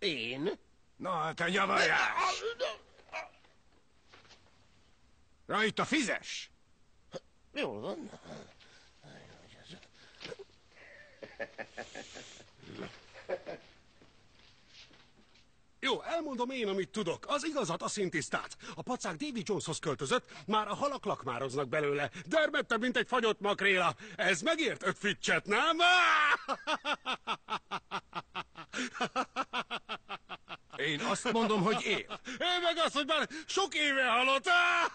Én? Na, te nyavajás! Rajta fizes! Jól van. Jó, elmondom én, amit tudok. Az igazat, a szintisztát. A pacák Davy Joneshoz költözött, már a halak lakmároznak belőle. Dermedtebb, mint egy fagyott makréla. Ez megért 5 ficcset, nem? Én azt mondom, hogy él. Én meg azt, hogy már sok éve halott.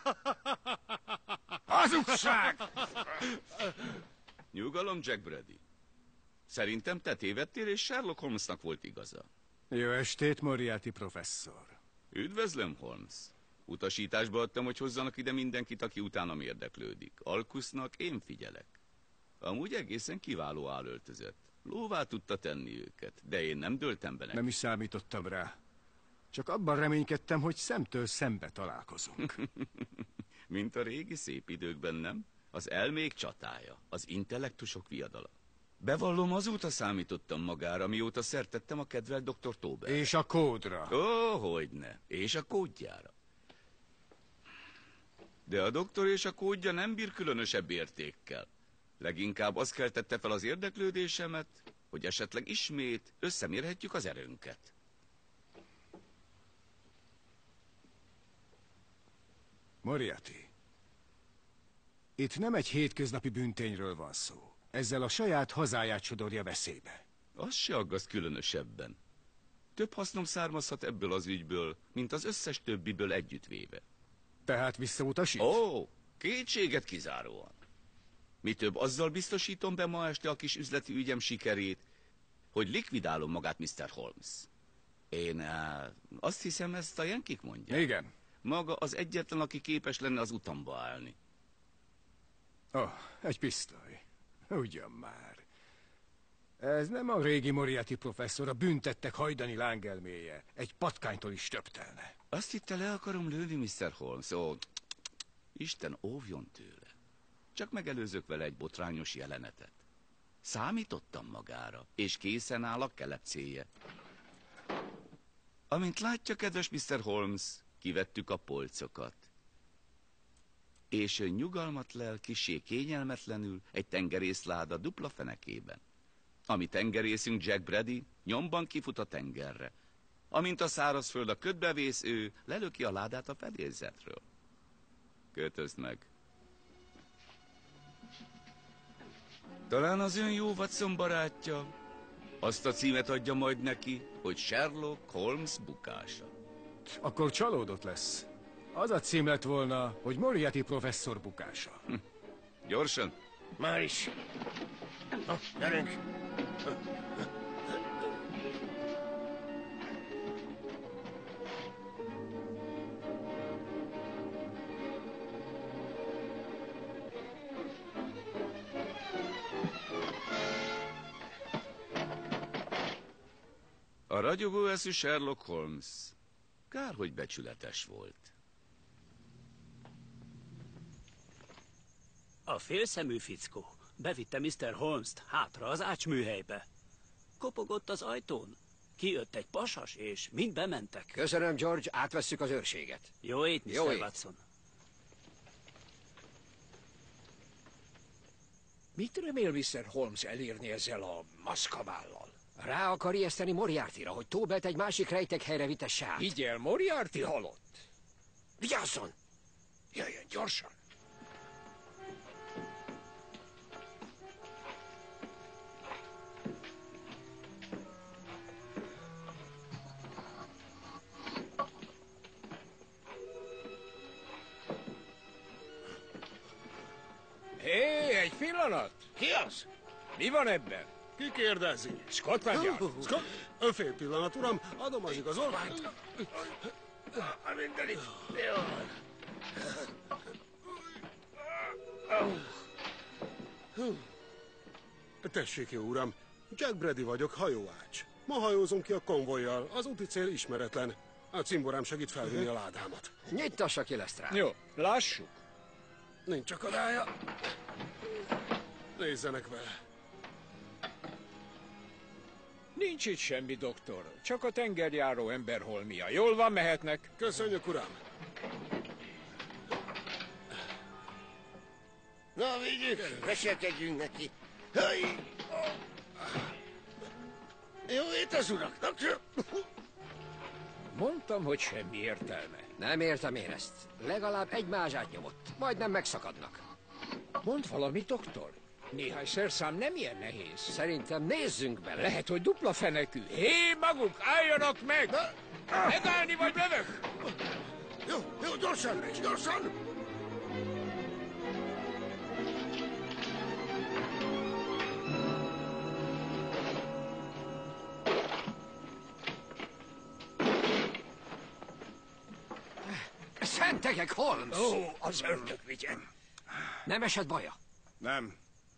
Hazugság! Nyugalom, Jack Brady. Szerintem te tévedtél, és Sherlock Holmesnak volt igaza. Jó estét, Moriarty professzor. Üdvözlöm, Holmes. Utasításba adtam, hogy hozzanak ide mindenkit, aki utánam érdeklődik. Alkusznak én figyelek. Amúgy egészen kiváló állöltözött. Lóvá tudta tenni őket, de én nem dőltem be neki. Nem is számítottam rá. Csak abban reménykedtem, hogy szemtől szembe találkozunk. Mint a régi szép időkben, nem? Az elmék csatája, az intellektusok viadala. Bevallom, azóta számítottam magára, mióta szertettem a kedvelt dr. Tauber. És a kódra. Ó, hogyne. És a kódjára. De a doktor és a kódja nem bír különösebb értékkel. Leginkább az keltette fel az érdeklődésemet, hogy esetleg ismét összemérhetjük az erőnket. Moriarty, itt nem egy hétköznapi bűntényről van szó. Ezzel a saját hazáját sodorja veszélybe. Az se aggaszt különösebben. Több hasznom származhat ebből az ügyből, mint az összes többiből együttvéve. Tehát visszautasít? Ó, kétséget kizáróan. Mi több, azzal biztosítom be ma este a kis üzleti ügyem sikerét, hogy likvidálom magát Mr. Holmes. Én azt hiszem, ezt a jenkik mondják. Igen. Maga az egyetlen, aki képes lenne az utamba állni. Egy pisztoly. Ugyan már. Ez nem a régi Moriarty professzor, a büntettek hajdani lángelméje. Egy patkánytól is töptelne. Azt hitte, le akarom lőni, Mr. Holmes. Ó, Isten óvjon tőle. Csak megelőzök vele egy botrányos jelenetet. Számítottam magára, és készen áll a kelepcéje. Amint látja, kedves Mr. Holmes, kivettük a polcokat. És ön nyugalmat lel kissé kényelmetlenül egy tengerészláda dupla fenekében. Ami tengerészünk Jack Brady nyomban kifut a tengerre. Amint a szárazföld a ködbe vész, ő lelöki a ládát a fedélzetről. Kötözd meg. Talán az ön jó Watson barátja azt a címet adja majd neki, hogy Sherlock Holmes bukása. Akkor csalódott lesz. Az a cím lett volna, hogy Moriarty professzor bukása. Gyorsan. Már is. Na, gyerünk. A ragyogó eszű Sherlock Holmes. Kár, hogy becsületes volt. A félszemű fickó bevitte Mr. Holmes-t hátra az ácsműhelybe. Kopogott az ajtón, kijött egy pasas, és mind bementek. Köszönöm, George, átvesszük az őrséget. Jó ét, Mr. Jó ét. Watson. Mit remél Mr. Holmes elérni ezzel a maszkavállal? Rá akar ijeszteni Moriartyra, hogy Taubert egy másik rejtek helyre vitesse át. Higgyel, Moriarty halott. Vigyázzon! Jöjjön gyorsan! Hé, egy pillanat! Ki az? Mi van ebben? Ki kérdezi? Scotland Yard. Fél pillanat, uram, adom az igazolványt. Mindenit. Jó. Tessék, jó uram, Jack Brady vagyok, hajóács. Ma hajózom ki a konvojjal, az úti cél ismeretlen. A cimborám segít felvinni a ládámat. Nyitassa ki lesz rá. Jó, lássuk. Nincs akadálya. Nézzenek vele. Nincs itt semmi, doktor. Csak a tengerjáró ember holmia. Jól van, mehetnek. Köszönjük, uram. Na, vigyük, veselkedjünk neki. Haj! Jó ét az uraknak. Mondtam, hogy semmi értelme. Nem értem én ezt. Legalább egy mázsát nyomott. Majdnem megszakadnak. Mond valamit, doktor. Néhány szerszám nem ilyen nehéz. Szerintem nézzünk bele. Lehet, hogy dupla fenekű. Hé, maguk, álljanak meg! Megállni vagy lövök! Jó, gyorsan, gyorsan! Szentegek, Holmes! Ó, az ördög vigye. Nem esett baja? Nem.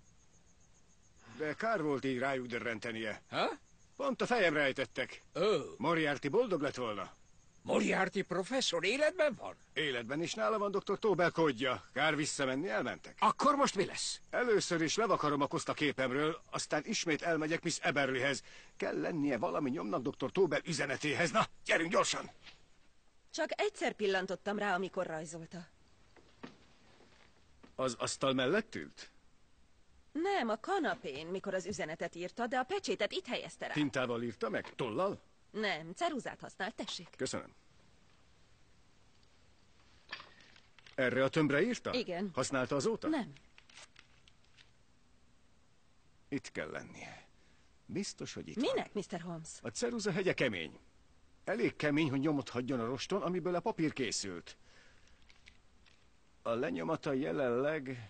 De kár volt így rájuk dörrentenie. Ha? Pont a fejemre ejtettek. Ó, Moriarty boldog lett volna. Moriarty professzor életben van? Életben is nála van dr. Tobel kódja. Kár visszamenni, elmentek. Akkor most mi lesz? Először is levakarom a koszt a képemről, aztán ismét elmegyek Miss Eberlyhez. Kell lennie valami nyomnak dr. Tobel üzenetéhez. Na, gyerünk gyorsan! Csak egyszer pillantottam rá, amikor rajzolta. Az asztal mellett ült? Nem, a kanapén, mikor az üzenetet írta, de a pecsétet itt helyezte rá. Tintával írta meg? Tollal? Nem, ceruzát használt, tessék. Köszönöm. Erre a tömbre írta? Igen. Használta azóta? Nem. Itt kell lennie. Biztos, hogy itt Minek, Mr. Holmes? van. A ceruza hegye kemény. Elég kemény, hogy nyomot hagyjon a roston, amiből a papír készült. A lenyomata jelenleg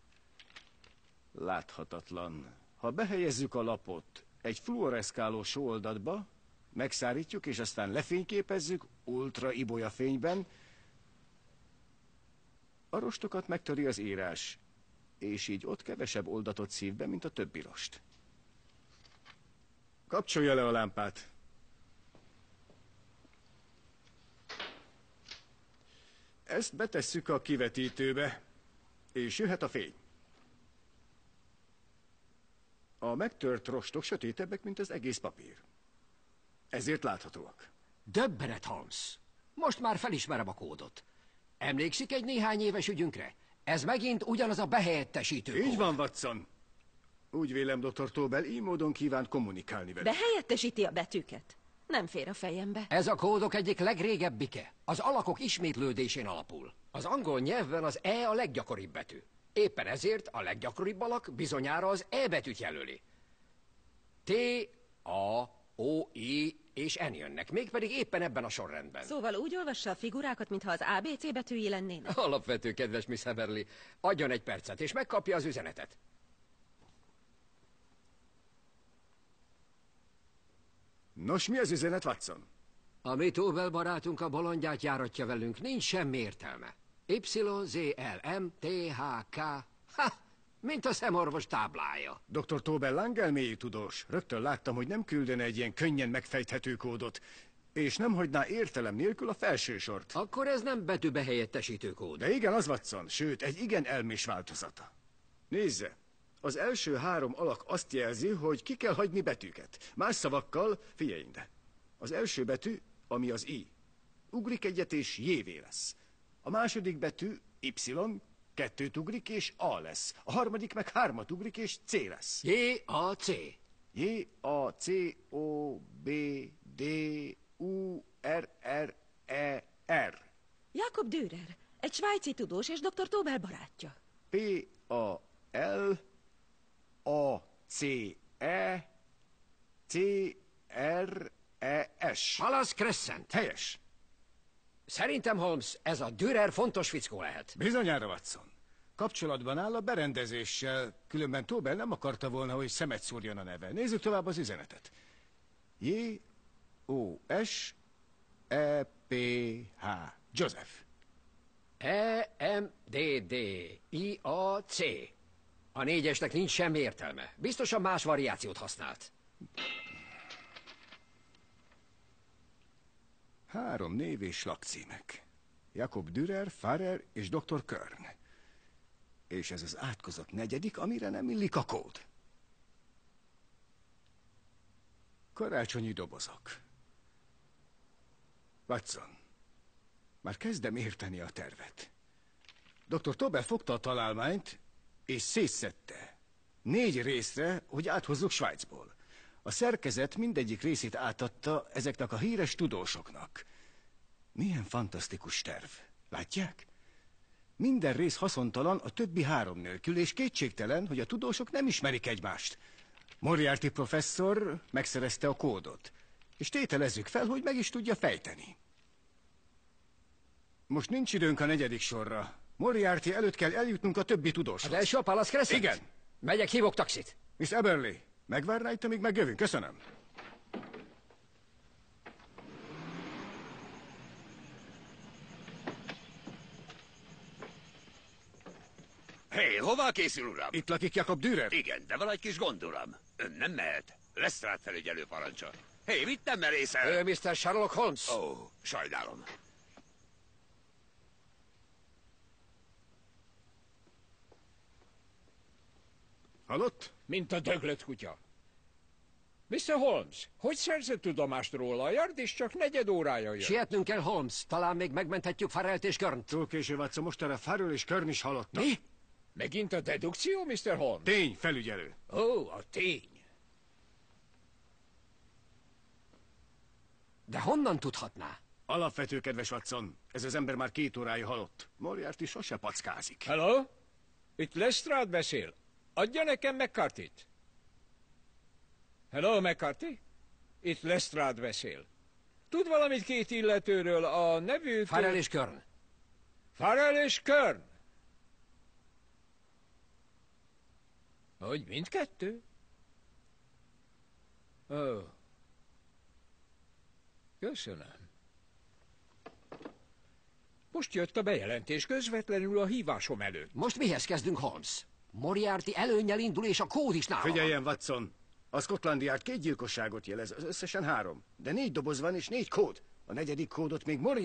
láthatatlan. Ha behelyezzük a lapot egy fluoreszkáló sóoldatba, megszárítjuk, és aztán lefényképezzük ultraibolya fényben, a rostokat megtöri az írás, és így ott kevesebb oldatot szív be, mint a többi rost. Kapcsolja le a lámpát. Ezt betesszük a kivetítőbe, és jöhet a fény. A megtört rostok sötétebbek, mint az egész papír. Ezért láthatóak. Döbbenet, Holmes. Most már felismerem a kódot. Emlékszik egy néhány éves ügyünkre? Ez megint ugyanaz a behelyettesítő Így kód. van, Watson. Úgy vélem, dr. Tobel így módon kíván kommunikálni vele. Behelyettesíti a betűket. Nem fér a fejembe. Ez a kódok egyik legrégebbike. Az alakok ismétlődésén alapul. Az angol nyelvben az E a leggyakoribb betű. Éppen ezért a leggyakoribb alak bizonyára az E betűt jelöli. T, A, O, I és N jönnek, mégpedig éppen ebben a sorrendben. Szóval úgy olvassa a figurákat, mintha az ABC betűi lennének. Alapvető, kedves Miss Heberly. Adjon egy percet, és megkapja az üzenetet. Nos, mi az üzenet, Watson? A mi Tobel barátunk a bolondját járatja velünk, nincs semmi értelme. Y-Z-L-M-T-H-K. Ha! Mint a szemorvos táblája. Dr. Tobel langelmélyi tudós. Rögtön láttam, hogy nem küldene egy ilyen könnyen megfejthető kódot, és nem hagyná értelem nélkül a felső sort. Akkor ez nem betűbehelyettesítő kód. De igen, az, Watson, sőt, egy igen elmés változata. Nézze, az első 3 alak azt jelzi, hogy ki kell hagyni betűket. Más szavakkal, figyelj ide. Az első betű, ami az I, ugrik egyet és J-vé lesz. A második betű, Y, 2-t ugrik és A lesz. A harmadik meg 3-at ugrik és C lesz. J-A-C. J-A-C-O-B-D-U-R-R-E-R. Jakob Dürer, egy svájci tudós és dr. Tobel barátja. P-A-L-A-C-E-C-R-E-S. Palace Crescent. Helyes. Szerintem, Holmes, ez a Dürer fontos fickó lehet. Bizonyára, Watson. Kapcsolatban áll a berendezéssel, különben Tobel nem akarta volna, hogy szemet szúrjon a neve. Nézzük tovább az üzenetet. J-O-S-E-P-H. Joseph. E-M-D-D-I-A-C. A 4-esnek nincs semmi értelme. Biztosan más variációt használt. 3 név és lakcímek. Jakob Dürer, Farrer és dr. Kern. És ez az átkozott 4., amire nem illik a kód. Karácsonyi dobozok. Watson, már kezdem érteni a tervet. Dr. Tobbe fogta a találmányt, és szétszedte. 4 részre, hogy áthozzuk Svájcból. A szerkezet mindegyik részét átadta ezeknek a híres tudósoknak. Milyen fantasztikus terv. Látják? Minden rész haszontalan a többi 3 nélkül, és kétségtelen, hogy a tudósok nem ismerik egymást. Moriarty professzor megszerezte a kódot, és tételezzük fel, hogy meg is tudja fejteni. Most nincs időnk a 4. sorra. Moriarty előtt kell eljutnunk a többi tudóshoz. Az első a Palace Crescent? Igen. Megyek, hívok taxit. Miss Eberly, megvárná itt, amíg megjövünk? Köszönöm. Hé, hová készül, uram? Itt lakik Jakob Dürer? Igen, de van egy kis gond, uram. Ön nem mehet. Lestrade felügyelő parancsa. Hé, mit nem merészel? Ő Mr. Sherlock Holmes. Ó, sajnálom. Halott? Mint a döglött kutya. Mr. Holmes, hogy szerzett tudomást róla? A Yard is csak 4 órája jön. Sietnünk kell, Holmes. Talán még megmenthetjük Farrellt és Körnt. Túl késő, Watson, mostanra Farrell és Kern is halottak. Mi? Megint a dedukció, Mr. Holmes? Tény, felügyelő. Ó, a tény. De honnan tudhatná? Alapvető, kedves Watson. Ez az ember már 2 órája halott. Moriarty sose packázik. Hello? Itt Lestrade beszél. Adja nekem McCarthy-t. Hello, McCarthy? Itt Lestrade beszél. Tud valamit 2 illetőről, a nevük... Farrell és Körn. Farrell és Kern. Hogy mindkettő? Ó. Köszönöm. Most jött a bejelentés közvetlenül a hívásom előtt. Most mihez kezdünk, Holmes? Moriarty előnnyel indul, és a kód is nála van. Figyeljen, Watson. A Scotland Yard 2 gyilkosságot jelez, az összesen 3. De 4 doboz van, és 4 kód. A 4. kódot még Moriarty